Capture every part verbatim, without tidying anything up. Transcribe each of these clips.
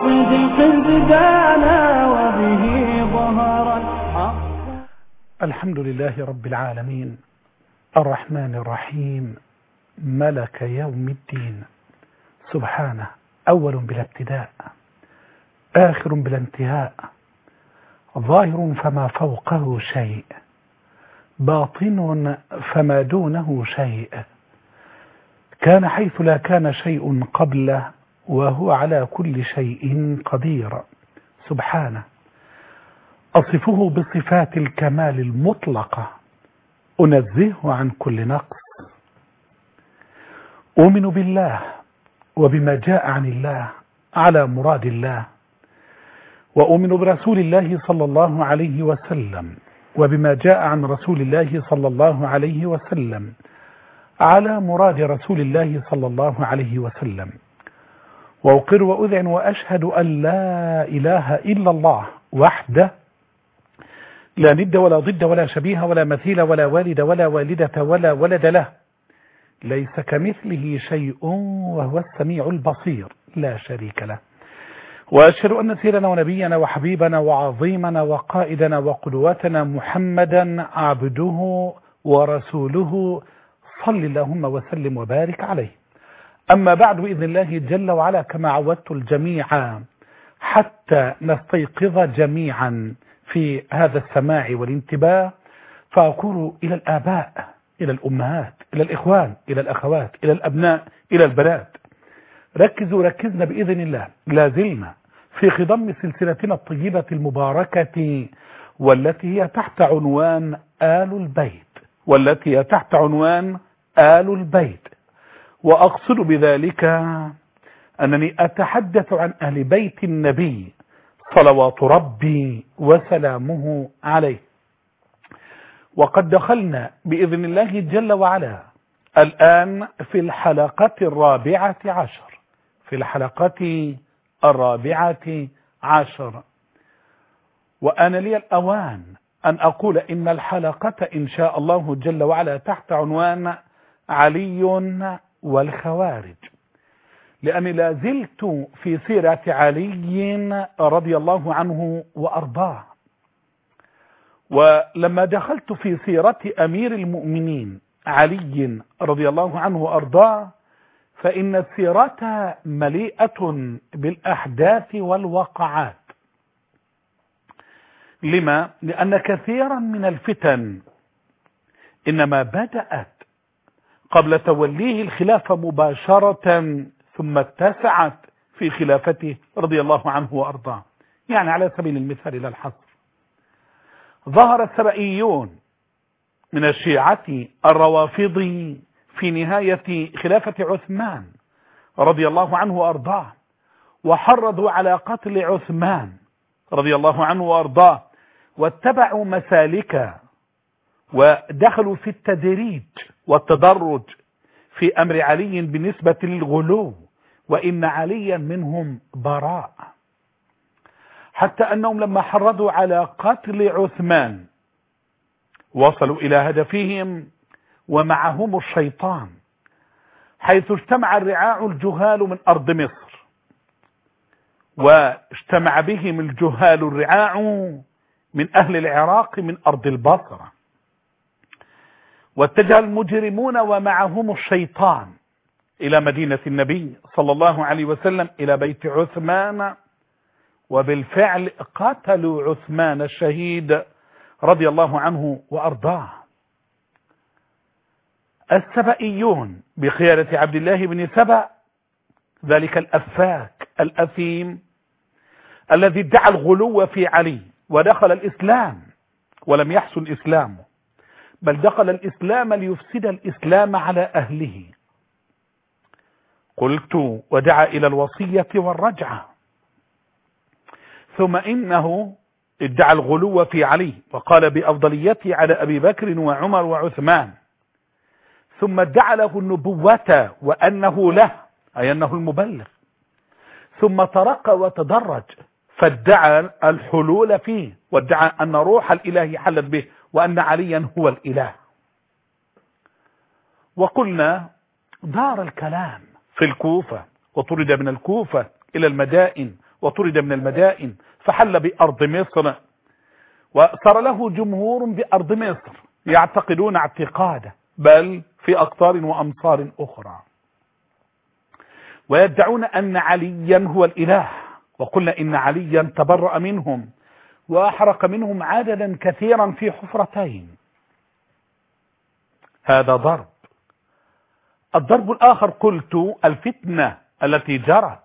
بالصدق بدانا وبه ظهر الحق. الحمد لله رب العالمين الرحمن الرحيم ملك يوم الدين، سبحانه أول بلا ابتداء آخر بلا انتهاء، ظاهر فما فوقه شيء، باطن فما دونه شيء، كان حيث لا كان شيء قبله، وهو على كل شيء قدير، سبحانه. أصفه بصفات الكمال المطلقة، أنزهه عن كل نقص. أؤمن بالله وبما جاء عن الله على مراد الله، وأؤمن برسول الله صلى الله عليه وسلم وبما جاء عن رسول الله صلى الله عليه وسلم على مراد رسول الله صلى الله عليه وسلم، وأقر وأذعن وأشهد أن لا إله إلا الله وحده لا ند ولا ضد ولا شبيه ولا مثيل ولا والد ولا والدة ولا ولد له، ليس كمثله شيء وهو السميع البصير لا شريك له. وأشهد أن سيدنا ونبينا وحبيبنا وعظيمنا وقائدنا وقدوتنا محمدا عبده ورسوله، صل اللهم وسلم وبارك عليه. أما بعد، بإذن الله جل وعلا كما عودت الجميع حتى نستيقظ جميعا في هذا السماع والانتباه، فأقول إلى الآباء، إلى الأمهات، إلى الإخوان، إلى الأخوات، إلى الأبناء، إلى البنات، ركزوا ركزنا بإذن الله. لازلنا في خضم سلسلتنا الطيبة المباركة، والتي هي تحت عنوان آل البيت، والتي هي تحت عنوان آل البيت. وأقصد بذلك أنني أتحدث عن أهل بيت النبي صلوات ربي وسلامه عليه. وقد دخلنا بإذن الله جل وعلا الآن في الحلقة الرابعة عشر في الحلقة الرابعة عشر وأنا لي الأوان أن أقول إن الحلقة إن شاء الله جل وعلا تحت عنوان علي والخوارج، لأني لا زلت في سيرة علي رضي الله عنه وأرضاه. ولما دخلت في سيرة أمير المؤمنين علي رضي الله عنه وأرضاه، فإن السيرة مليئة بالأحداث والواقعات. لما؟ لأن كثيرا من الفتن إنما بدأت قبل توليه الخلافة مباشرة، ثم اتسعت في خلافته رضي الله عنه وأرضاه. يعني على سبيل المثال لا الحصر، ظهر السبئيون من الشيعة الروافض في نهاية خلافة عثمان رضي الله عنه وأرضاه، وحرضوا على قتل عثمان رضي الله عنه وأرضاه، واتبعوا مسالك ودخلوا في التدريج والتدرج في أمر علي بالنسبة للغلو، وإن عليا منهم براء، حتى أنهم لما حرضوا على قتل عثمان وصلوا إلى هدفهم ومعهم الشيطان، حيث اجتمع الرعاع الجهال من أرض مصر، واجتمع بهم الجهال الرعاع من أهل العراق من أرض البصرة، واتجه المجرمون ومعهم الشيطان إلى مدينة النبي صلى الله عليه وسلم إلى بيت عثمان، وبالفعل قتلوا عثمان الشهيد رضي الله عنه وأرضاه. السبئيون بقيادة عبد الله بن سبأ، ذلك الأفاك الأثيم الذي ادعى الغلو في علي ودخل الإسلام ولم يحسن إسلامه، بل دخل الإسلام ليفسد الإسلام على أهله. قلت ودعا إلى الوصية والرجعة، ثم إنه ادعى الغلو في علي وقال بأفضليته على أبي بكر وعمر وعثمان، ثم ادعى له النبوة وأنه له، أي أنه المبلغ، ثم ترقى وتدرج فادعى الحلول فيه، وادعى أن روح الإله حلت به، وأن عليا هو الإله. وقلنا دار الكلام في الكوفة، وطرد من الكوفة إلى المدائن وطرد من المدائن فحل بأرض مصر، وصار له جمهور بأرض مصر يعتقدون اعتقاده، بل في أقطار وأمصار أخرى، ويدعون أن عليا هو الإله. وقلنا إن عليا تبرأ منهم وأحرق منهم عددا كثيرا في حفرتين. هذا ضرب. الضرب الآخر قلت الفتنة التي جرت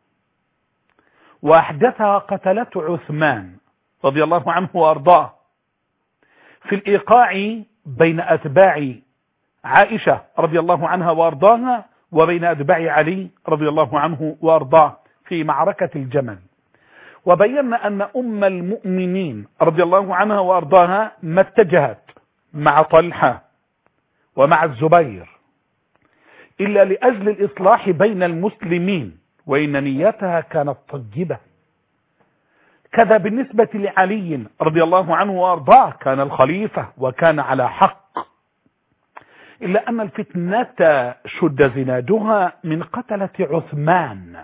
وأحدثها قتلة عثمان رضي الله عنه وأرضاه في الإيقاع بين أتباع عائشة رضي الله عنها وأرضاها وبين أتباع علي رضي الله عنه وأرضاه في معركة الجمل. وبينا أن أم المؤمنين رضي الله عنها وأرضاها ما اتجهت مع طلحة ومع الزبير إلا لأجل الإصلاح بين المسلمين، وإن نيتها كانت طيبة. كذا بالنسبة لعلي رضي الله عنه وأرضاه، كان الخليفة وكان على حق، إلا أن الفتنة شد زنادها من قتلة عثمان،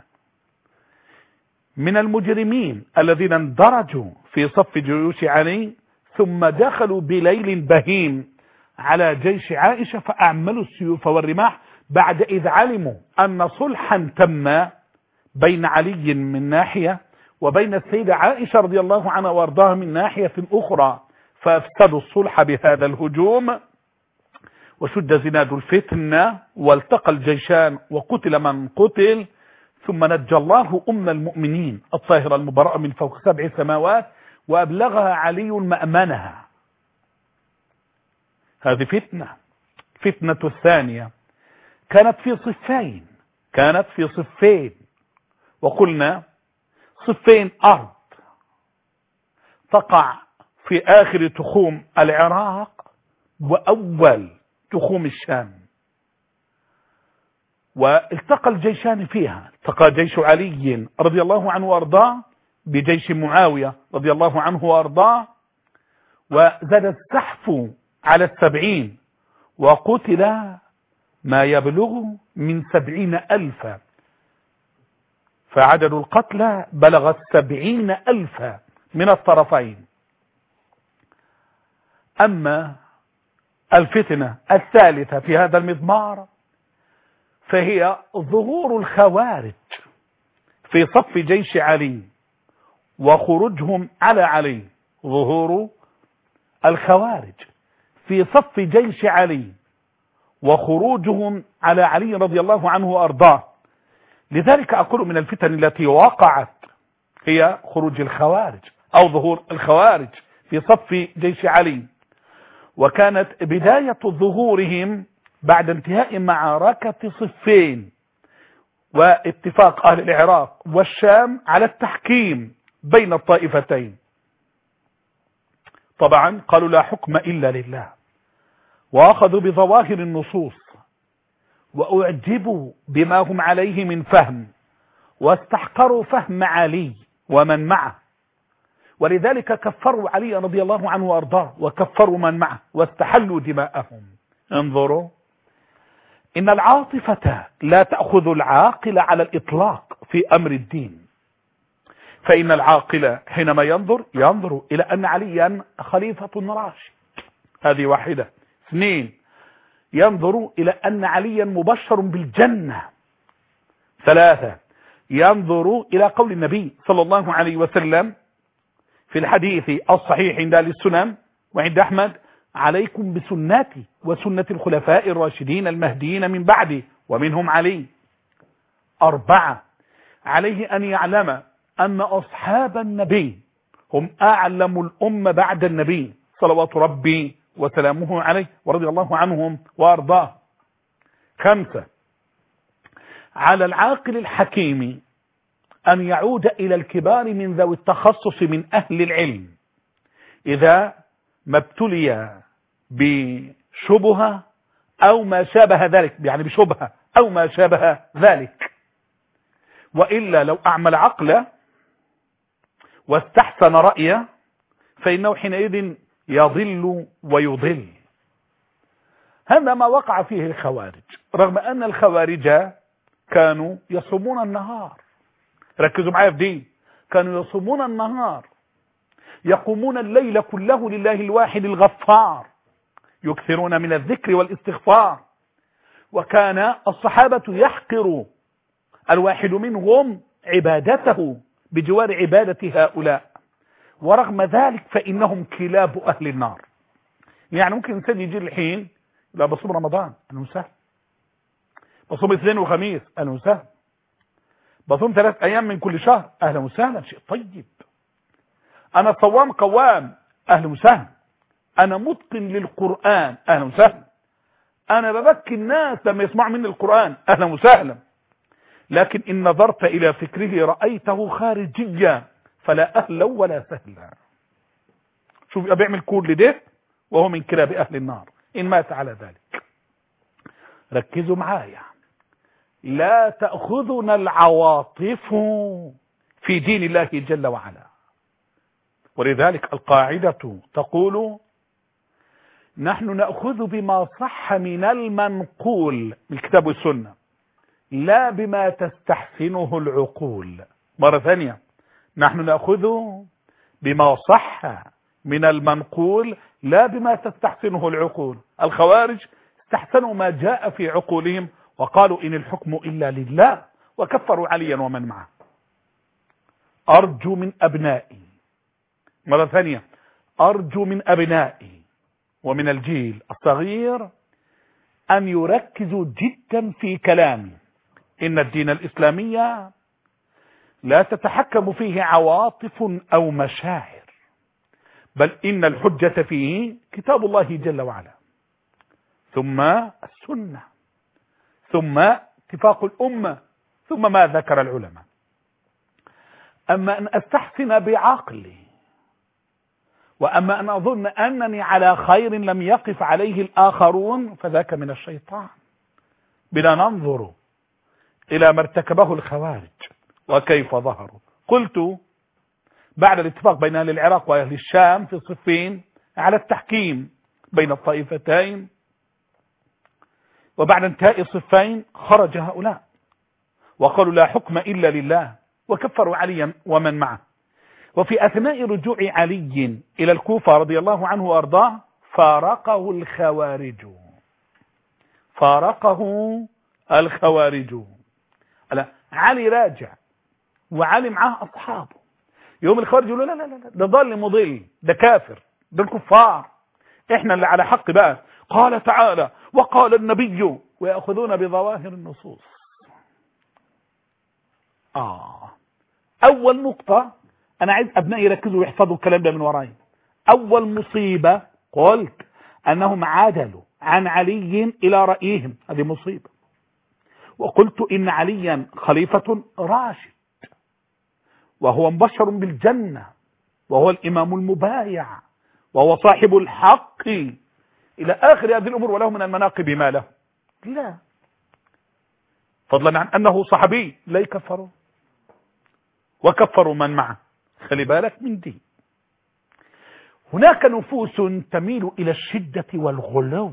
من المجرمين الذين اندرجوا في صف جيوش علي ثم دخلوا بليل بهيم على جيش عائشة فأعملوا السيوف والرماح بعد إذ علموا أن صلحا تم بين علي من ناحية وبين السيدة عائشة رضي الله عنها وارضاها من ناحية أخرى، فأفسدوا الصلح بهذا الهجوم وشد زناد الفتنة والتقى الجيشان وقتل من قتل. ثم نجى الله أم المؤمنين الطاهرة المبرأة من فوق سبع سماوات وأبلغها علي مأمنها. هذه فتنة. فتنة الثانية كانت في صفين، كانت في صفين، وقلنا صفين أرض تقع في آخر تخوم العراق وأول تخوم الشام، والتقى الجيشان فيها، التقى جيش علي رضي الله عنه وارضاه بجيش معاوية رضي الله عنه وارضاه، وزاد السحف على السبعين وقتل ما يبلغ من سبعين ألفا، فعدد القتلى بلغ السبعين ألفا من الطرفين. أما الفتنة الثالثة في هذا المضمار فهي ظهور الخوارج في صف جيش علي وخروجهم على علي، ظهور الخوارج في صف جيش علي وخروجهم على علي رضي الله عنه وأرضاه. لذلك أقول من الفتن التي وقعت هي خروج الخوارج أو ظهور الخوارج في صف جيش علي، وكانت بداية ظهورهم بعد انتهاء معركة صفين واتفاق أهل العراق والشام على التحكيم بين الطائفتين. طبعا قالوا لا حكم إلا لله، وأخذوا بظواهر النصوص وأعجبوا بما هم عليه من فهم، واستحقروا فهم علي ومن معه، ولذلك كفروا علي رضي الله عنه وأرضاه وكفروا من معه واستحلوا دماءهم. انظروا، إن العاطفة لا تأخذ العاقل على الإطلاق في أمر الدين، فإن العاقل حينما ينظر ينظر إلى أن عليا خليفة راشد، هذه واحدة. اثنين، ينظر إلى أن عليا مبشر بالجنة. ثلاثة، ينظر إلى قول النبي صلى الله عليه وسلم في الحديث الصحيح عند أهل السنن وعند أحمد: عليكم بسنتي وسنة الخلفاء الراشدين المهديين من بعدي ومنهم علي. أربعة، عليه أن يعلم أن أصحاب النبي هم أعلم الأمة بعد النبي صلوات ربي وسلامه عليه ورضي الله عنهم وأرضاه. خمسة، على العاقل الحكيم أن يعود إلى الكبار من ذوي التخصص من أهل العلم إذا ما ابتلي بشبهة أو ما شابه ذلك، يعني بشبهة أو ما شابه ذلك، وإلا لو أعمل عقله واستحسن رأيه فإنه حينئذ يضل ويضل. هذا ما وقع فيه الخوارج، رغم أن الخوارج كانوا يصومون النهار. ركزوا معايا في دي، كانوا يصومون النهار، يقومون الليل كله لله الواحد الغفار، يكثرون من الذكر والاستغفار. وكان الصحابة يحقر الواحد منهم عبادته بجوار عبادة هؤلاء، ورغم ذلك فإنهم كلاب أهل النار. يعني ممكن إنسان يجي الحين لا بصوم رمضان أنا وسهل، بصوم اثنين وخميس أهلا وسهلا، بصوم ثلاث أيام من كل شهر أهلا وسهلا، شيء طيب. أنا صوام قوام أهلا وسهلا، أنا متقن للقرآن أهلا وسهلا، أنا ببكي الناس لما يسمعوا مني القرآن أهلا وسهلا. لكن إن نظرت إلى فكره رأيته خارجيا فلا أهلا ولا سهلا. شوف بيعمل كل ده وهو من كلاب أهل النار إن مات على ذلك. ركزوا معايا، لا تأخذنا العواطف في دين الله جل وعلا. ولذلك القاعدة تقول نحن نأخذ بما صح من المنقول من الكتاب والسنة لا بما تستحسنه العقول. مرة ثانية، نحن نأخذ بما صح من المنقول لا بما تستحسنه العقول. الخوارج استحسنوا ما جاء في عقولهم وقالوا إن الحكم إلا لله وكفروا عليا ومن معه. أرجو من أبنائي، مرة ثانية، أرجو من أبنائي ومن الجيل الصغير أن يركزوا جدا في كلامي. إن الدين الإسلامي لا تتحكم فيه عواطف أو مشاعر، بل إن الحجة فيه كتاب الله جل وعلا، ثم السنة، ثم اتفاق الأمة، ثم ما ذكر العلماء. أما أن أستحسن بعقلي، وأما أن أظن أنني على خير لم يقف عليه الآخرون، فذاك من الشيطان. بنا ننظر إلى ما ارتكبه الخوارج وكيف ظهروا. قلت بعد الاتفاق بين أهل العراق وأهل الشام في صفين على التحكيم بين الطائفتين، وبعد انتهاء الصفين خرج هؤلاء وقالوا لا حكم إلا لله وكفروا عليا ومن معه. وفي أثناء رجوع علي إلى الكوفة رضي الله عنه وأرضاه فارقه الخوارج، فارقه الخوارج. علي راجع وعلي معاه أصحابه، يوم الخوارج يقولوا لا لا لا ده ضل مضل، ده كافر، ده الكفار، احنا اللي على حق بقى. قال تعالى وقال النبي، ويأخذون بظواهر النصوص. آه أول نقطة أنا عايز أبنائي يركزوا ويحفظوا الكلام ده من وراي. أول مصيبة قلت أنهم عادلوا عن علي إلى رأيهم، هذه مصيبة. وقلت إن عليا خليفة راشد وهو مبشر بالجنة وهو الإمام المبايع وهو صاحب الحق إلى آخر هذه الأمور، وله من المناقب ما له. لا، فضلا عن أنه صحابي لا يكفروا وكفروا من معه. خلي بالك من دي. هناك نفوس تميل إلى الشدة والغلو،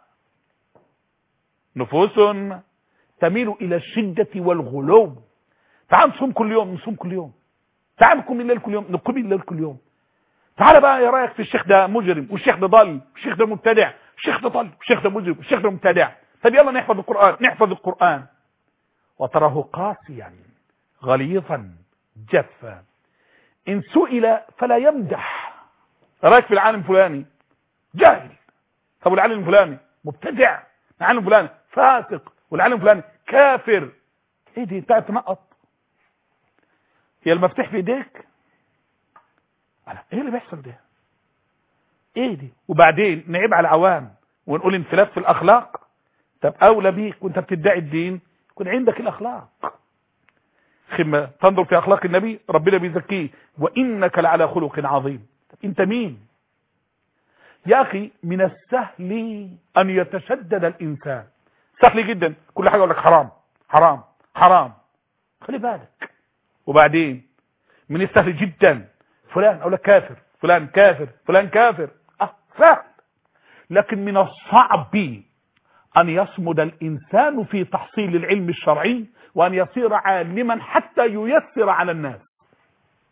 نفوس تميل إلى الشدة والغلو. تعال نصوم كل يوم، نصوم كل يوم، تعال نقوم الليل كل يوم، نقوم الليل كل يوم. تعال بقى يا رايك في الشيخ ده مجرم، والشيخ ده ضل، والشيخ ده مبتدع، الشيخ ده ضل، والشيخ ده مجرم، والشيخ ده مبتدع. طب يلا نحفظ القرآن، نحفظ القرآن. وتراه قاسيا غليظا جفا، إن سئل فلا يمدح. رايك في العالم فلاني جاهل، طب والعالم فلاني مبتدع، العالم فلاني فاسق، والعالم فلاني كافر. ايه دي؟ انت تنقط؟ هي المفتاح في ايديك؟ ايه اللي بيحصل ده؟ ايه دي؟ وبعدين نعيب على العوام ونقول انفلات في الاخلاق. طب اولى بيك وانت بتدعي الدين يكون عندك الاخلاق. خما تنظر في اخلاق النبي، ربنا بيزكيه وانك لعلى خلق عظيم. طب انت مين يا اخي؟ من السهل ان يتشدد الانسان، سهل جدا، كل حاجه يقول لك حرام حرام حرام، خلي بالك. وبعدين من السهل جدا فلان اقول لك كافر، فلان كافر، فلان كافر، اه سهل. لكن من الصعب ان يصمد الانسان في تحصيل العلم الشرعي وان يصير عالما حتى ييسر على الناس.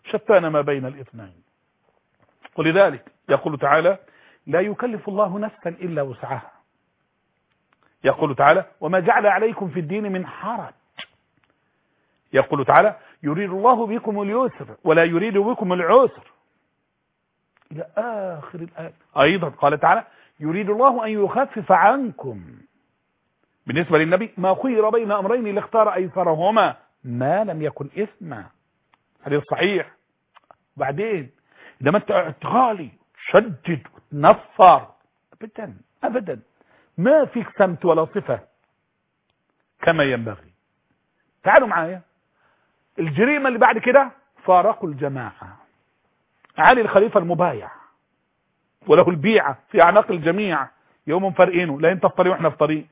شتان ما بين الاثنين. ولذلك يقول تعالى لا يكلف الله نفسا إلا وسعها. يقول تعالى وما جعل عليكم في الدين من حرج. يقول تعالى يريد الله بكم اليسر ولا يريد بكم العسر إلى آخر الآية. أيضا قال تعالى يريد الله أن يخفف عنكم. بالنسبة للنبي ما خير بين أمرين لاختار أيسرهما ما لم يكن إثما. حديث صحيح. وبعدين إذا ما أنت تغالي شدد وتنفر أبدا أبدا ما فيك سمت ولا صفة كما ينبغي. تعالوا معايا الجريمة اللي بعد كده فارقوا الجماعة. علي الخليفة المبايع وله البيعة في أعناق الجميع يوم فرقينه لا انت في طريق واحنا في طريق.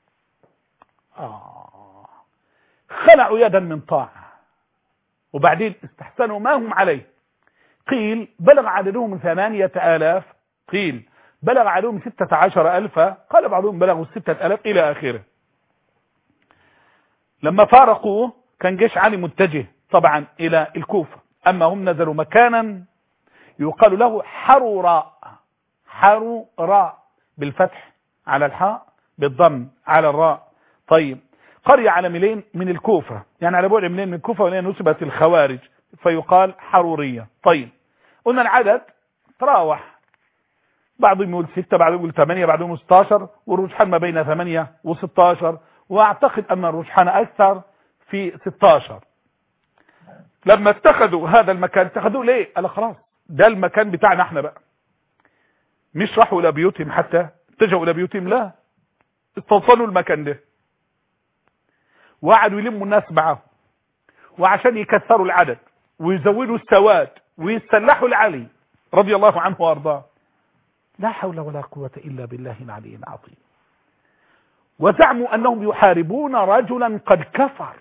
آه. خلعوا يدا من طاعة وبعدين استحسنوا ما هم عليه. قيل بلغ عددهم ثمانية آلاف قيل بلغ عددهم ستة عشر ألفا قال بعضهم بلغوا ستة آلاف إلى آخره. لما فارقوه كان جيش علي متجه طبعا إلى الكوفة أما هم نزلوا مكانا يقال له حروراء. حروراء بالفتح على الحاء بالضم على الراء. طيب قرية على ميلين من الكوفة يعني على بعد ميلين من الكوفة ولين نسبت الخوارج فيقال حرورية. طيب قلنا العدد تراوح بعضهم يقول ستة بعضهم يقول ثمانية بعضهم يقول ستاشر والرجحان ما بين ثمانية وستاشر واعتقد ان الرجحان اكثر في ستاشر. لما اتخذوا هذا المكان اتخذوه ليه؟ قال خلاص ده المكان بتاعنا احنا بقى. مش راحوا الى بيوتهم حتى اتجهوا الى بيوتهم لا استوصلوا المكان ده وقعدوا يلموا الناس معاهم وعشان يكثروا العدد ويزودوا السواد ويسلحوا لعلي رضي الله عنه وارضاه. لا حول ولا قوة الا بالله العلي العظيم. وزعموا انهم يحاربون رجلا قد كفر.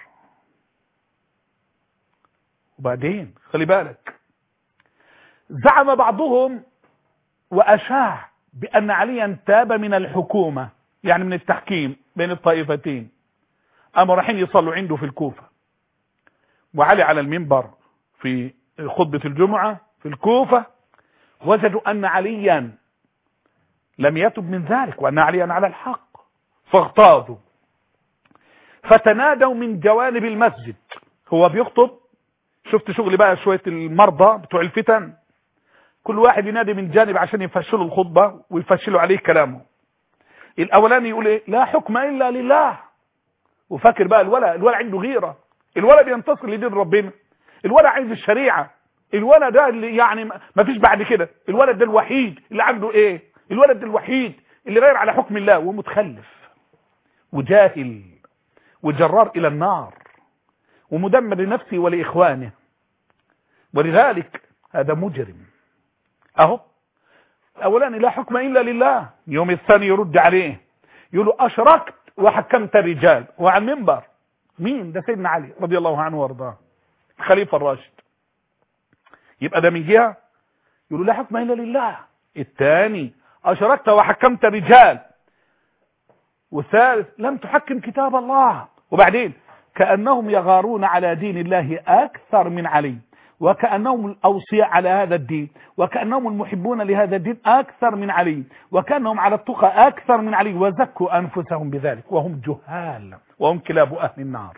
وبعدين خلي بالك زعم بعضهم واشاع بان عليا تاب من الحكومة يعني من التحكيم بين الطائفتين. اما رايحين يصلوا عنده في الكوفة وعلي على المنبر في خطبة الجمعة في الكوفة وجدوا ان عليا لم يتب من ذلك وان عليا على الحق فاغتاظوا فتنادوا من جوانب المسجد. هو بيخطب شفت شغل بقى شوية المرضى بتوع الفتن كل واحد ينادي من جانب عشان يفشلوا الخطبة ويفشلوا عليه كلامه. الاولاني يقول ايه لا حكم الا لله وفاكر بقى الولا الولا عنده غيرة الولا بينتصر لدين ربنا الولا عايز الشريعة الولا ده اللي يعني ما فيش بعد كده الولد ده الوحيد اللي عنده ايه الولد ده الوحيد اللي غير على حكم الله ومتخلف وجاهل وجرار الى النار ومدمر لنفسه ولاخوانه. ولذلك هذا مجرم اهو اولاني لا حكم الا لله يوم الثاني يرد عليه يقول له اشركت وحكمت رجال وعلى المنبر. مين ده؟ سيدنا علي رضي الله عنه وارضاه الخليفة الراشد. يبقى ده من جهة يقول لا حكم الا لله. الثاني اشركت وحكمت رجال. والثالث لم تحكم كتاب الله. وبعدين كأنهم يغارون على دين الله أكثر من علي وكأنهم الأوصياء على هذا الدين وكأنهم المحبون لهذا الدين أكثر من علي وكأنهم على التقى أكثر من علي وزكوا أنفسهم بذلك وهم جهال وهم كلاب أهل النار.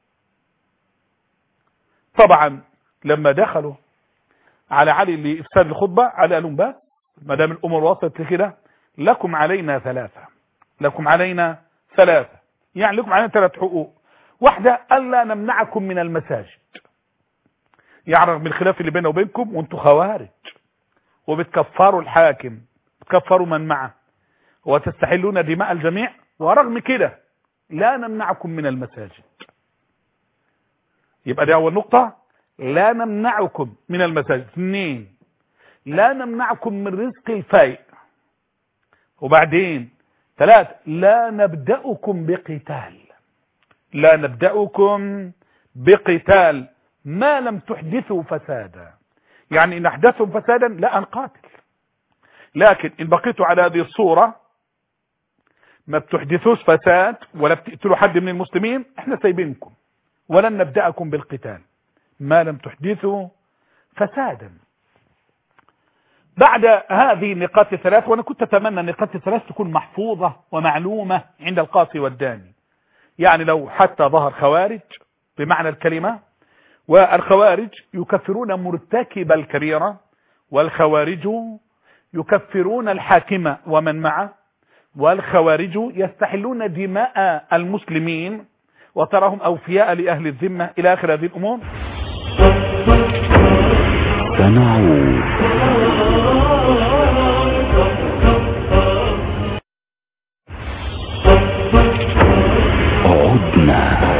طبعا لما دخلوا على علي اللي افساد الخطبة علي قال لهم بس ما دام الأمور وصلت لكده لكم علينا ثلاثة لكم علينا ثلاثة يعني لكم علينا ثلاث حقوق. واحدة ألا نمنعكم من المساجد يعني رغم الخلاف اللي بيننا وبينكم وانتوا خوارج وبتكفروا الحاكم بتكفروا من معه وتستحلون دماء الجميع ورغم كده لا نمنعكم من المساجد. يبقى دي أول نقطة لا نمنعكم من المساجد. اثنين لا نمنعكم من رزق الفيء. وبعدين ثلاثة لا نبدأكم بقتال لا نبدأكم بقتال ما لم تحدثوا فسادا يعني إن أحدثتم فسادا لا نقاتل لكن إن بقيتوا على هذه الصورة ما بتحدثوش فساد ولا بتقتلوا حد من المسلمين احنا سايبينكم ولن نبدأكم بالقتال ما لم تحدثوا فسادا. بعد هذه النقاط الثلاث، وأنا كنت أتمنى النقاط الثلاث تكون محفوظة ومعلومة عند القاصي والداني، يعني لو حتى ظهر خوارج بمعنى الكلمة، والخوارج يكفرون مرتكب الكبيرة، والخوارج يكفرون الحاكم ومن معه، والخوارج يستحلون دماء المسلمين وتراهم أوفياء لأهل الذمة إلى آخر هذه الأمور. سنعود. عدنا.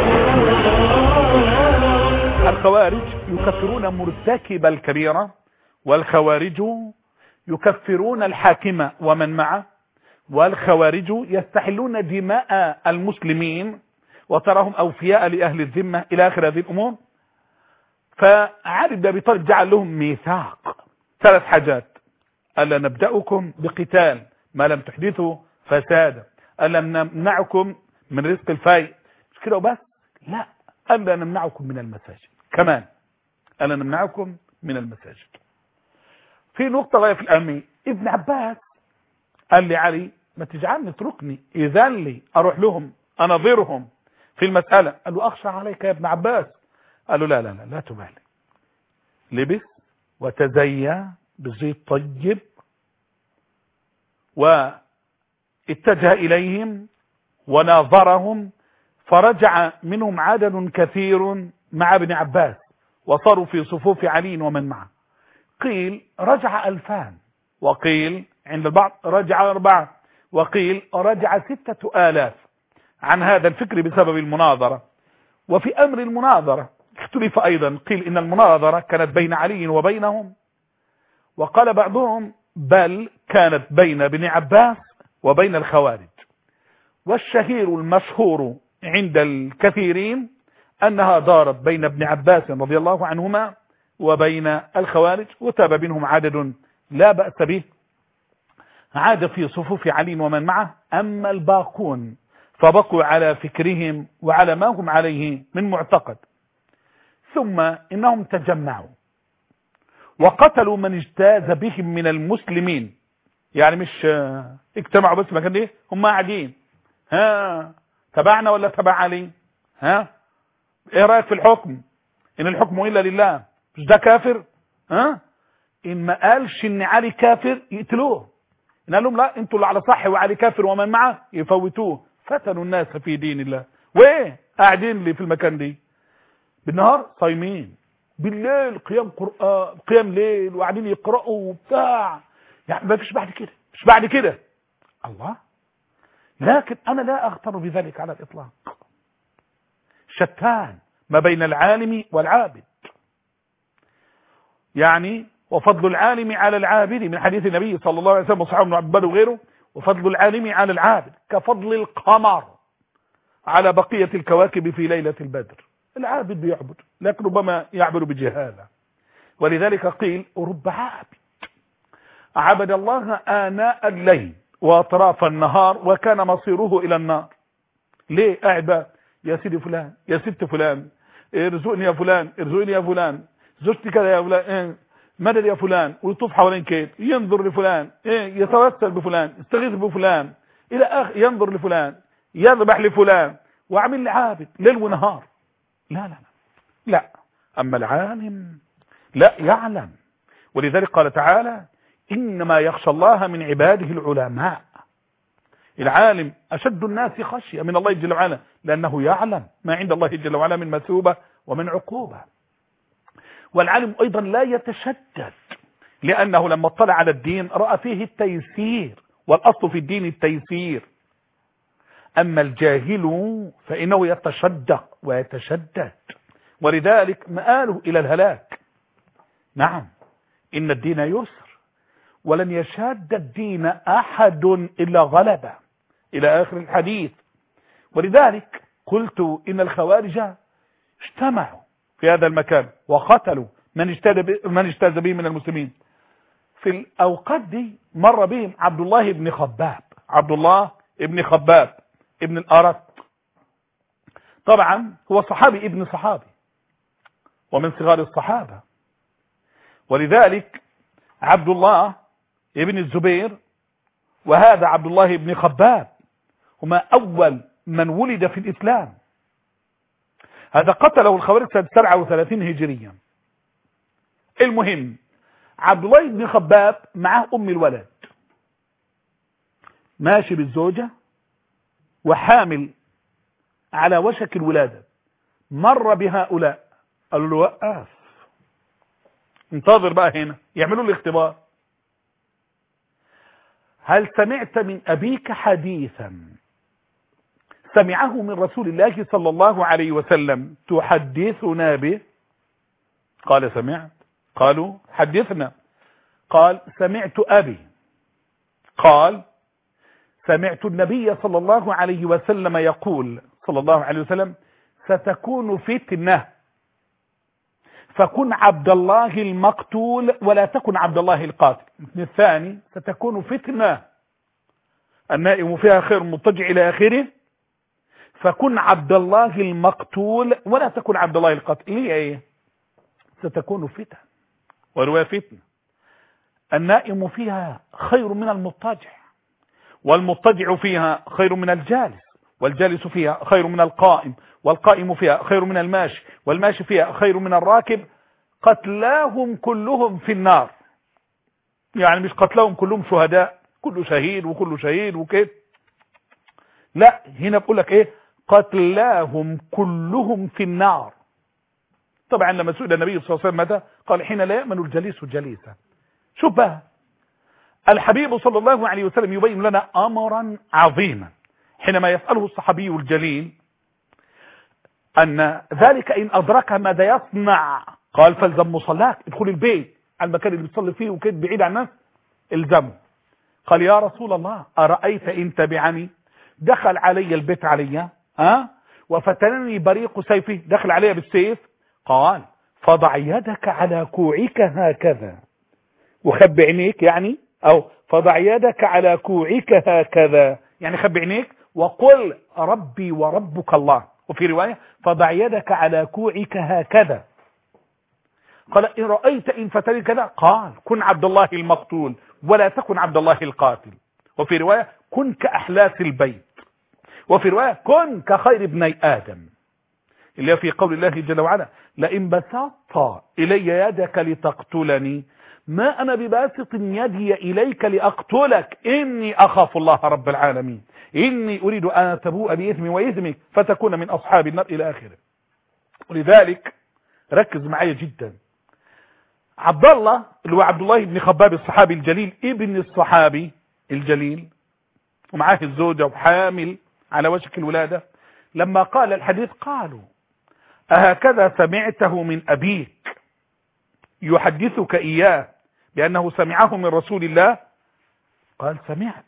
الخوارج يكفرون مرتكب الكبيرة، والخوارج يكفرون الحاكم ومن معه، والخوارج يستحلون دماء المسلمين وتراهم أوفياء لأهل الذمة إلى آخر هذه الأمور. فعلي بن أبي طالب جعل لهم ميثاق ثلاث حاجات: ألا نبدأكم بقتال ما لم تحدثوا فسادا، ألا نمنعكم من رزق الفاي، مش كده وبس، لا، ألا نمنعكم من المساجد كمان، ألا نمنعكم من المساجد. في نقطة غاية في الأهمية، ابن عباس قال لي علي ما تجعلني اتركني إذن لي أروح لهم أنظرهم في المسألة. قال له أخشى عليك يا ابن عباس. قال له لا لا لا لا تبالي. لبس وتزيى بزيت طيب واتجه إليهم وناظرهم، فرجع منهم عدد كثير مع ابن عباس وصاروا في صفوف علي ومن معه. قيل رجع ألفان، وقيل عند البعض رجع أربعة، وقيل رجع ستة آلاف عن هذا الفكر بسبب المناظرة. وفي أمر المناظرة اختلف أيضا، قيل إن المناظرة كانت بين علي وبينهم، وقال بعضهم بل كانت بين ابن عباس وبين الخوارج. والشهير المشهور عند الكثيرين أنها دارت بين ابن عباس رضي الله عنهما وبين الخوارج، وتاب منهم عدد لا بأس به، عاد في صفوف علي ومن معه. أما الباقون فبقوا على فكرهم وعلى ما هم عليه من معتقد. ثم إنهم تجمعوا وقتلوا من اجتاز بهم من المسلمين، يعني مش اجتمعوا بس مكان ايه، هم قاعدين ها تبعنا ولا تبع علي، ها ايه رأيك في الحكم، ان الحكم الا لله، مش ده كافر، ها ان ما قالش ان علي كافر يقتلوه، ان قال لهم لا انتوا اللي على صح وعلي كافر ومن معه يفوتوه. فتنوا الناس في دين الله، وايه قاعدين لي في المكان دي بالنهار صايمين، بالليل قيام قرآن قيام ليل وقاعدين يقرأوا وبتاع، يعني ما فيش بعد كده، مش بعد كده الله. لكن انا لا اغتر بذلك على الاطلاق. شتان ما بين العالم والعابد، يعني وفضل العالم على العابد من حديث النبي صلى الله عليه وسلم وصحابه ابن عباس وغيره، وفضل العالم على العابد كفضل القمر على بقية الكواكب في ليلة البدر. العابد بيعبد لكن ربما يعبد بجهالة، ولذلك قيل رب عابد عبد الله آناء الليل وأطراف النهار وكان مصيره إلى النار. ليه قاعد بقى يا سيدي فلان يا ست فلان، ارزقني يا فلان ارزقني يا فلان، زوجتي كذا يا فلان، إيه مدد يا فلان، ويطوف حوالين كيف، ينظر لفلان، إيه يتوسل بفلان، يستغيث بفلان إلى آخر، ينظر لفلان، يذبح لفلان، وعمل لي عابد ليل ونهار. لا لا لا لا. أما العالم لا يعلم، ولذلك قال تعالى إنما يخشى الله من عباده العلماء. العالم أشد الناس خشية من الله جل وعلا، لأنه يعلم ما عند الله جل وعلا من مثوبة ومن عقوبة. والعالم أيضا لا يتشدد، لأنه لما اطلع على الدين رأى فيه التيسير، والأصل في الدين التيسير. أما الجاهل فإنه يتشدق ويتشدد، ولذلك مآله إلى الهلاك. نعم إن الدين يسر ولن يشاد الدين أحد إلا غلبه إلى آخر الحديث. ولذلك قلت إن الخوارج اجتمعوا في هذا المكان وقتلوا من اجتاز من اجتاز به من المسلمين. في الأوقات دي مر بهم عبد الله بن خباب، عبد الله بن خباب ابن الأرت، طبعا هو صحابي ابن صحابي ومن صغار الصحابة. ولذلك عبد الله ابن الزبير وهذا عبد الله بن خباب هما أول من ولد في الإسلام. هذا قتله الخوارج سنة سبعة وثلاثين هجريا. المهم عبد الله بن خباب معه أم الولد ماشي بالزوجة وحامل على وشك الولادة، مر بهؤلاء قالوا له وقف انتظر بقى هنا، يعملوا له اختبار. هل سمعت من أبيك حديثا سمعه من رسول الله صلى الله عليه وسلم تحدثنا به؟ قال سمعت. قالوا حدثنا. قال سمعت أبي قال سمعت النبي صلى الله عليه وسلم يقول صلى الله عليه وسلم ستكون فتنة فكن عبد الله المقتول ولا تكن عبد الله القاتل. الثاني ستكون فتنة النائم فيها خير مضطجع إلى آخره، فكن عبد الله المقتول ولا تكن عبد الله القاتل. ليه ايه؟ ستكون فتن ورواية فتنة النائم فيها خير من المضطجع، والمضطجع فيها خير من الجالس، والجالس فيها خير من القائم، والقائم فيها خير من الماشي، والماشي فيها خير من الراكب. قتلاهم كلهم في النار. يعني مش قتلهم كلهم شهداء، كله شهيد وكله شهيد وكده، لا، هنا بقول لك ايه؟ قتلاهم كلهم في النار. طبعا لما سئل النبي صلى الله عليه وسلم متى قال حين لا يأمن الجليس جليسا. شوف بقى الحبيب صلى الله عليه وسلم يبين لنا امرا عظيما حينما يسأله الصحابي الجليل ان ذلك ان ادرك ماذا يصنع. قال فالزم مصلاك، ادخل البيت على المكان اللي بتصلي فيه وكده بعيد عن الناس، الزمه. قال يا رسول الله أرأيت إن تبعني؟ دخل علي البيت علي ها وفتنني بريق سيفه، دخل علي بالسيف. قال فضع يدك على كوعك هكذا وخب عينيك، يعني او فضع يدك على كوعك هكذا يعني خب عينيك وقل ربي وربك الله. وفي رواية فضع يدك على كوعك هكذا. قال إن رأيت إن فتني كذا قال كن عبد الله المقتول ولا تكن عبد الله القاتل. وفي رواية كن كأحلاس البيت. وفي رواية كن كخير ابني آدم، اللي في قول الله جل وعلا لئن بسطت إلي يدك لتقتلني ما أنا بباسط يدي إليك لأقتلك إني أخاف الله رب العالمين إني أريد أن تبوء بإثمي وإثمك فتكون من أصحاب النار إلى آخره. ولذلك ركز معي جدا. عبد الله اللي هو عبد الله بن خباب الصحابي الجليل ابن الصحابي الجليل ومعاه الزوجة وحامل على وشك الولادة، لما قال الحديث قالوا أهكذا سمعته من أبيك يحدثك إياه بأنه سمعه من رسول الله؟ قال سمعت.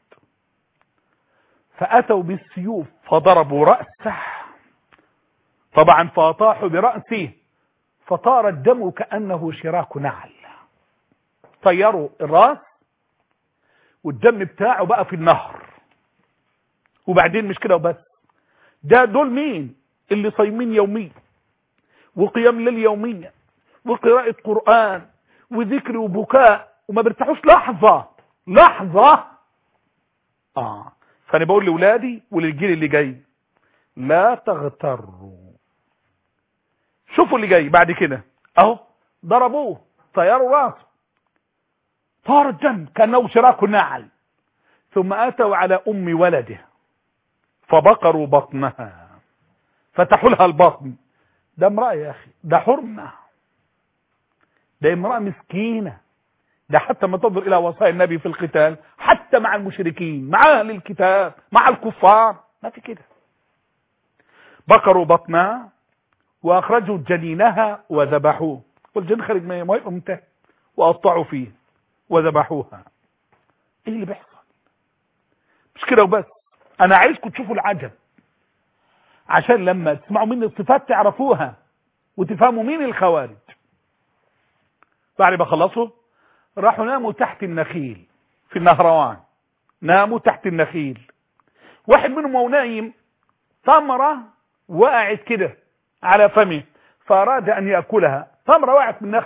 فأتوا بالسيوف فضربوا رأسه طبعا فأطاحوا برأسه فطار الدم كأنه شراك نعل. طيروا الرأس والدم بتاعه بقى في النهر. وبعدين مش كده وبس، ده دول مين اللي صايمين يوميا وقيام ليل يوميا وقراءة قرآن وذكر وبكاء وما بيرتاحوش لحظة لحظة. اه فانا بقول لاولادي وللجيل اللي جاي لا تغتروا. شوفوا اللي جاي بعد كده اهو ضربوه طيروا راسه طار الدم كأنه شراك نعل، ثم اتوا على ام ولده فبقروا بطنها فتحوا لها البطن. ده امرأة يا اخي، ده حرمة، ده امرأة مسكينة، ده حتى ما تنظر الى وصايا النبي في القتال حتى مع المشركين مع اهل الكتاب مع الكفار ما في كده. بقروا بطنها واخرجوا جنينها وذبحوه، والجنين خارج ما يبقى منتهي، وقطعوا فيه وذبحوها. ايه اللي بيحصل؟ مش كده وبس، انا عايزكم تشوفوا العجب عشان لما تسمعوا مني الصفات تعرفوها وتفهموا مين الخوارج. بعد ما خلصوا راحوا ناموا تحت النخيل في النهروان، ناموا تحت النخيل. واحد منهم وهو نايم تمرة وقعت كده على فمه فأراد أن يأكلها، تمرة وقعت من النخلة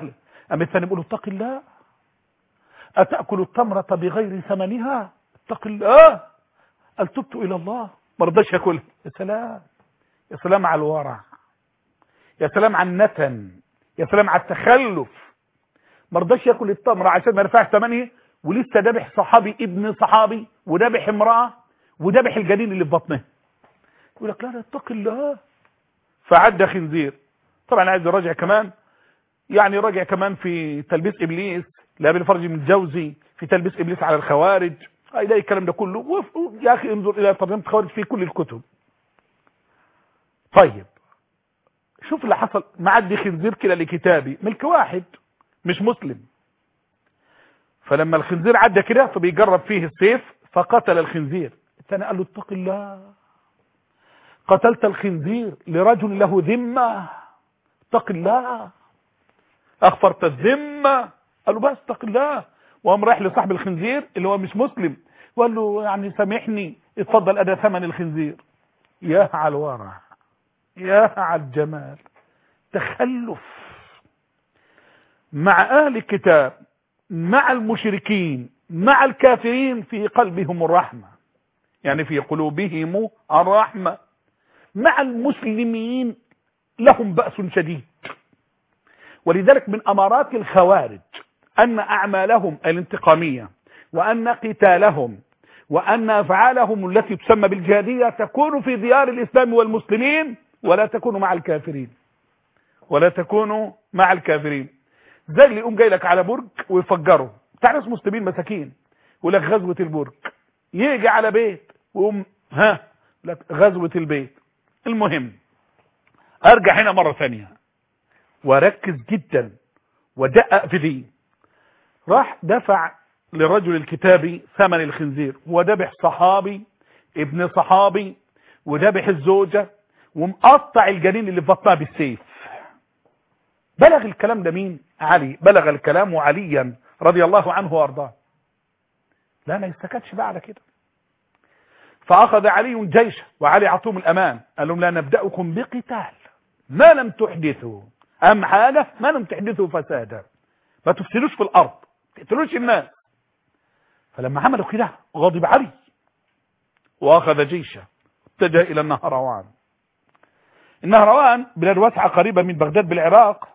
أما الثاني بيقول اتق الله، أتأكل التمرة بغير ثمنها؟ اتق الله. قال تبت إلى الله، ما رضاش ياكلها. يا سلام، يا سلام على الورع، يا سلام على النتن، يا سلام على التخلف. ما رضاش ياكل التمرة عشان ما يرفعش ثمنها، ولسه ذابح صحابي ابن صحابي، وذابح امرأة، وذابح الجنين اللي في بطنها. يقول لك لا لا اتق الله. فعدى خنزير. طبعا عايز يراجع كمان، يعني راجع كمان في تلبيس ابليس لابن فرج من الجوزي، في تلبيس ابليس على الخوارج، هيلاقي الكلام ده كله. وف... يا اخي انظر الى ترجمه الخوارج في كل الكتب. طيب شوف اللي حصل. معدي خنزير كده لكتابي ملك واحد مش مسلم. فلما الخنزير عدى كده فبيجرب فيه السيف فقتل الخنزير. الثاني قال له اتق الله، قتلت الخنزير لرجل له ذمه، اتق الله، اغفرت الذمه. قال له بس اتق الله. وقام رايح لصاحب الخنزير اللي هو مش مسلم وقال له يعني سامحني، اتفضل ادى ثمن الخنزير. يا على الورع، يا على الجمال. تخلف مع اهل الكتاب، مع المشركين، مع الكافرين، في قلبهم الرحمه، يعني في قلوبهم الرحمه. مع المسلمين لهم بأس شديد. ولذلك من أمارات الخوارج أن أعمالهم الانتقامية، وأن قتالهم، وأن أفعالهم التي تسمى بالجهادية تكون في ديار الإسلام والمسلمين، ولا تكون مع الكافرين، ولا تكون مع الكافرين. زي اللي يقوم جاي لك على برج ويفجره، بتاع ناس مسلمين مساكين، يقول لك غزوة البرج، يجي على بيت ويقوم ها لك غزوة البيت. المهم ارجع هنا مرة ثانية وركز جدا ودقق في دي. راح دفع للرجل الكتابي ثمن الخنزير، وذبح صحابي ابن صحابي، وذبح الزوجة، ومقطع الجنين اللي في بطنها بالسيف. بلغ الكلام ده مين؟ علي. بلغ الكلام عليا رضي الله عنه وارضاه. لا ما يستكتش بقى على كده. فأخذ علي جيشه، وعلي عطوهم الأمان، قال لهم لا نبدأكم بقتال ما لم تحدثوا، أهم حاجة ما لم تحدثوا فسادا، ما تفسدوش في الأرض، ما تقتلوش الناس. فلما عملوا كده غضب علي وأخذ جيشه، اتجه إلى النهروان. النهروان بلاد واسعة قريبة من بغداد بالعراق،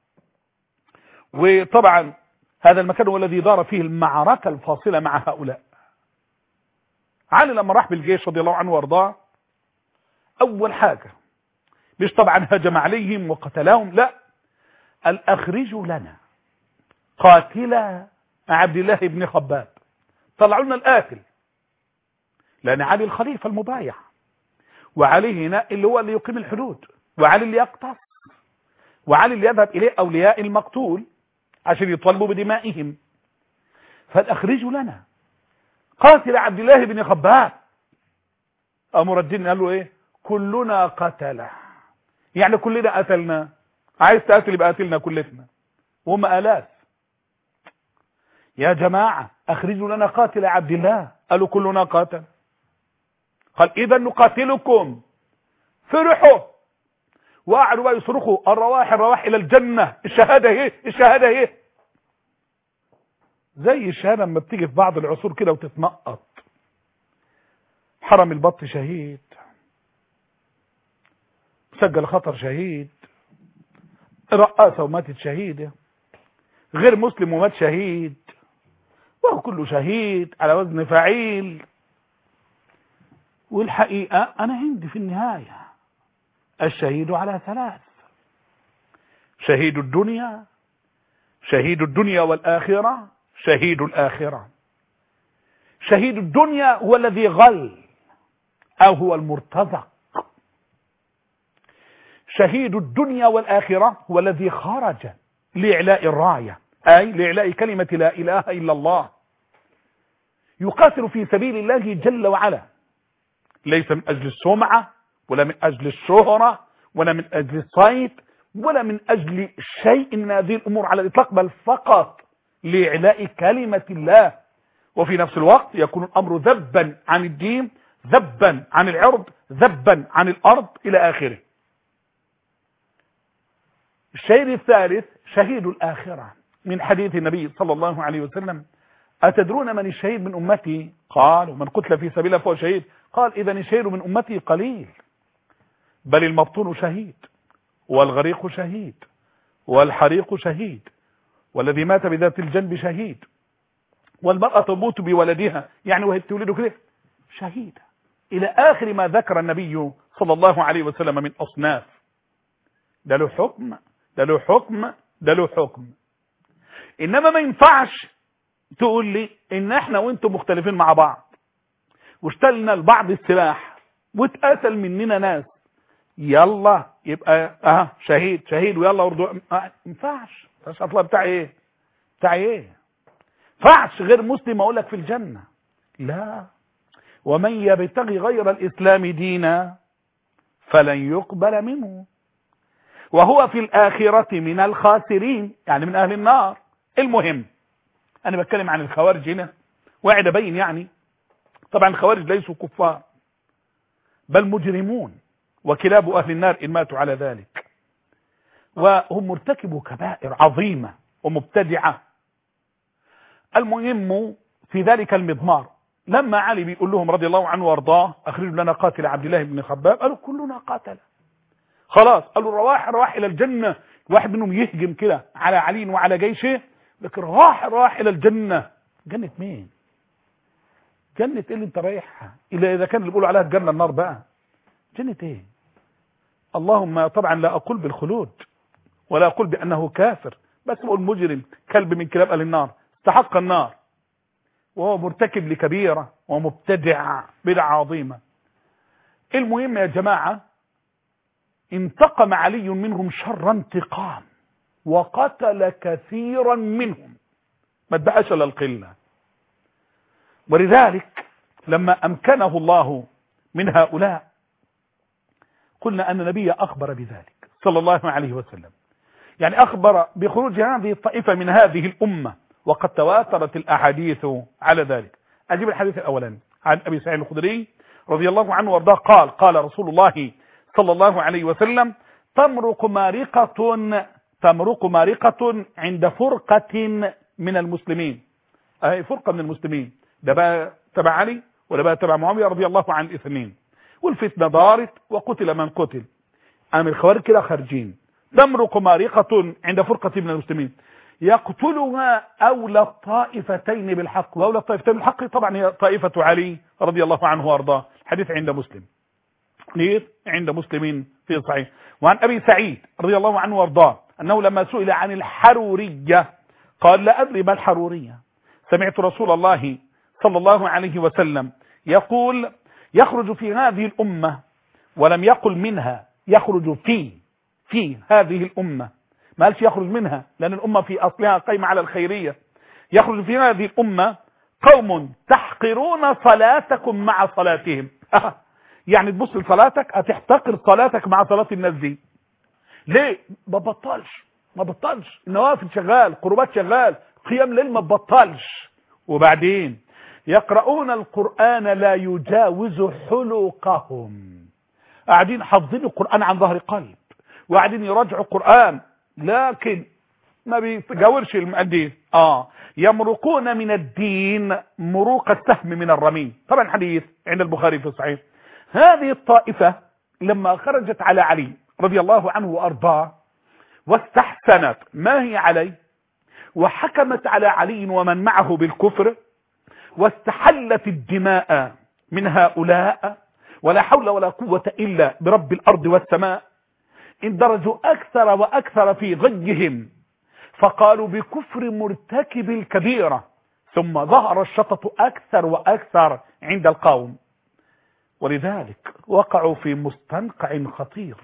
وطبعا هذا المكان هو الذي دار فيه المعركة الفاصلة مع هؤلاء. علي لما راح بالجيش رضي الله عنه وارضاه، اول حاجة مش طبعا هجم عليهم وقتلهم، لا، قال اخرجوا لنا قاتل عبد الله بن خباب، طلعوا لنا القاتل، لان علي الخليفة المبايع، وعلي هنا اللي هو اللي يقيم الحدود، وعلي اللي يقتص، وعلي اللي يذهب اليه اولياء المقتول عشان يطالبوا بدمائهم. فاخرجوا لنا قاتل عبد الله بن خباب. قاموا ردين قالوا ايه؟ كلنا قتله، يعني كلنا قتلنا، عايز تقتل يبقى قتلنا كلتنا، وهم آلاف. يا جماعة اخرجوا لنا قاتل عبد الله. قالوا كلنا قاتل. قال اذا نقاتلكم. فرحوا وقعدوا بقى يصرخوا الرواح الرواح الى الجنة، الشهادة ايه الشهادة ايه، زي الشهادة لما بتيجي في بعض العصور كده وتتنقط. حرم البط شهيد، سجل خطر شهيد، رقاصة وماتت شهيدة، غير مسلم ومات شهيد، وهو كله شهيد على وزن فعيل. والحقيقة أنا عندي في النهاية الشهيد على ثلاث: شهيد الدنيا، شهيد الدنيا والآخرة، شهيد الآخرة. شهيد الدنيا هو الذي غل أو هو المرتزق. شهيد الدنيا والآخرة هو الذي خرج لإعلاء الراية، أي لإعلاء كلمة لا إله إلا الله، يقاتل في سبيل الله جل وعلا، ليس من أجل السمعة ولا من أجل الشهرة ولا من أجل الصيت ولا من أجل شيء من هذه الأمور على الإطلاق، بل فقط لإعلاء كلمة الله. وفي نفس الوقت يكون الأمر ذبا عن الدين، ذبا عن العرض، ذبا عن الأرض إلى آخره. الشهيد الثالث شهيد الآخرة، من حديث النبي صلى الله عليه وسلم: أتدرون من الشهيد من أمتي؟ قال: ومن قتل في سبيل الله فهو شهيد. قال: إذا الشهيد من أمتي قليل، بل المبطون شهيد، والغريق شهيد، والحريق شهيد، والذي مات بذات الجنب شهيد، والمرأة تموت بولدها، يعني وهي تولده كده شهيدة، إلى آخر ما ذكر النبي صلى الله عليه وسلم من أصناف. ده له حكم، ده له حكم، ده له حكم. إنما ما ينفعش تقول لي إن إحنا وإنتم مختلفين مع بعض، واشتلنا لبعض السلاح، واتقتل مننا ناس، يلا يبقى اه شهيد شهيد ويلا وردوا. ما ينفعش. اطلع بتاع ايه بتاع ايه ينفعش غير مسلم اقول لك في الجنة. لا، ومن يبتغي غير الاسلام دينا فلن يقبل منه وهو في الاخرة من الخاسرين، يعني من اهل النار. المهم انا بتكلم عن الخوارج هنا، وقاعد ابين يعني طبعا الخوارج ليسوا كفار بل مجرمون وكلاب أهل النار إن ماتوا على ذلك، وهم مرتكبوا كبائر عظيمة ومبتدعة. المهم في ذلك المضمار لما علي بيقول لهم رضي الله عنه وارضاه: أخرجوا لنا قاتل عبد الله بن خباب، قالوا: كلنا قاتل. خلاص، قالوا: رواح رواح إلى الجنة. واحد منهم يهجم كده على علي وعلى جيشه، لكن رواح رواح إلى الجنة. جنة مين؟ جنة ايه اللي انت رايحها؟ إلا إذا كان اللي بيقولوا عليها الجنة النار بقى. جنة ايه؟ اللهم طبعا لا أقول بالخلود ولا أقول بأنه كافر، بس أقول مجرم كلب من كلاب أهل النار استحق النار، وهو مرتكب لكبيرة ومبتدع بدعة عظيمة. المهم يا جماعة، انتقم علي منهم شر انتقام وقتل كثيرا منهم، ما اتبقاش الا القلة. ولذلك لما أمكنه الله من هؤلاء قلنا أن النبي أخبر بذلك صلى الله عليه وسلم، يعني أخبر بخروج هذه الطائفة من هذه الأمة، وقد تواترت الأحاديث على ذلك. أجيب الحديث الأولاني عن أبي سعيد الخدري رضي الله عنه وارضاه قال: قال رسول الله صلى الله عليه وسلم: تمرق مارقة تمرق مارقة عند فرقة من المسلمين. أي فرقة من المسلمين، ده بقى تبع علي ولا بقى تبع معاوية رضي الله عن الاثنين، والفتنة دارت وقتل من قتل. أمر الخوارج كده خارجين. تمرق مارقة عند فرقة من المسلمين يقتلها أولى الطائفتين بالحق، وأولى الطائفتين بالحق طبعا هي طائفة علي رضي الله عنه وارضاه. حديث عند مسلم، ليه؟ عند مسلم في صحيح. وعن أبي سعيد رضي الله عنه وارضاه أنه لما سئل عن الحرورية قال: لا أدري ما الحرورية، سمعت رسول الله صلى الله عليه وسلم يقول: يخرج في هذه الأمة، ولم يقل منها، يخرج في في هذه الأمة، ما قالش يخرج منها لأن الأمة في أصلها قائمة على الخيرية. يخرج في هذه الأمة قوم تحقرون صلاتكم مع صلاتهم. يعني تبص لصلاتك هتحتقر صلاتك مع صلاة الناس دي. ليه؟ ما بطلش ما بطلش النوافل شغال، قربات شغال، قيام ليل ما بطلش. وبعدين يقرؤون القرآن لا يجاوز حلقهم، قاعدين حافظين القرآن عن ظهر قلب، وقاعدين يراجعوا القرآن لكن ما بيتجاورش المؤدين. اه يمرقون من الدين مروق السهم من الرمي. طبعا حديث عند البخاري في الصحيح. هذه الطائفة لما خرجت على علي رضي الله عنه وارضاه واستحسنت ما هي عليه، وحكمت على علي ومن معه بالكفر، واستحلت الدماء من هؤلاء، ولا حول ولا قوة إلا برب الأرض والسماء، اندرجوا أكثر وأكثر في غيهم، فقالوا بكفر مرتكب الكبيرة، ثم ظهر الشطط أكثر وأكثر عند القوم، ولذلك وقعوا في مستنقع خطير.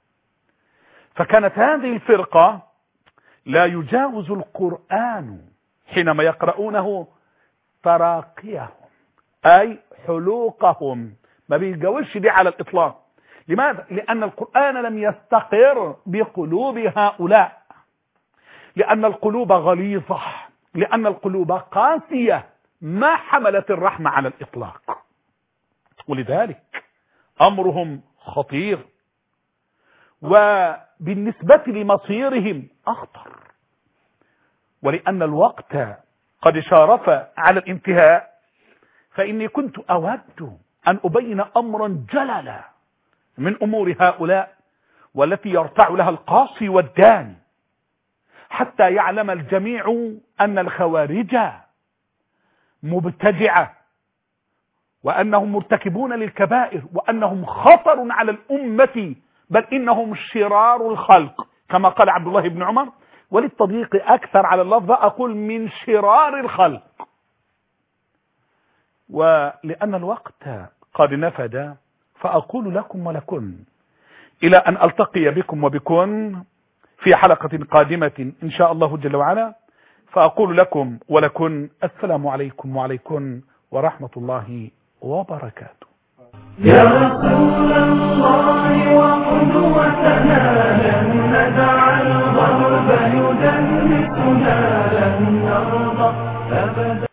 فكانت هذه الفرقة لا يجاوز القرآن حينما يقرؤونه تراقيهم أي حلوقهم، ما بيتجاوزش دي على الإطلاق. لماذا؟ لأن القرآن لم يستقر بقلوب هؤلاء، لأن القلوب غليظة، لأن القلوب قاسية ما حملت الرحمة على الإطلاق، ولذلك أمرهم خطير، وبالنسبة لمصيرهم أخطر. ولأن الوقت قد شارف على الانتهاء، فإني كنت أود أن أبين أمرا جللا من أمور هؤلاء والتي يرتع لها القاصي والداني، حتى يعلم الجميع أن الخوارج مبتدعة، وأنهم مرتكبون للكبائر، وأنهم خطر على الأمة، بل إنهم شرار الخلق كما قال عبد الله بن عمر، وللتضييق أكثر على اللفظ أقول من شرار الخلق. ولأن الوقت قد نفد فأقول لكم ولكن إلى أن ألتقي بكم وبكن في حلقة قادمة إن شاء الله جل وعلا، فأقول لكم ولكن السلام عليكم وعليكم ورحمة الله وبركاته. يا رسول الله وقدوتنا لن ندع الغرب يدنسنا، لن نرضى أبدا.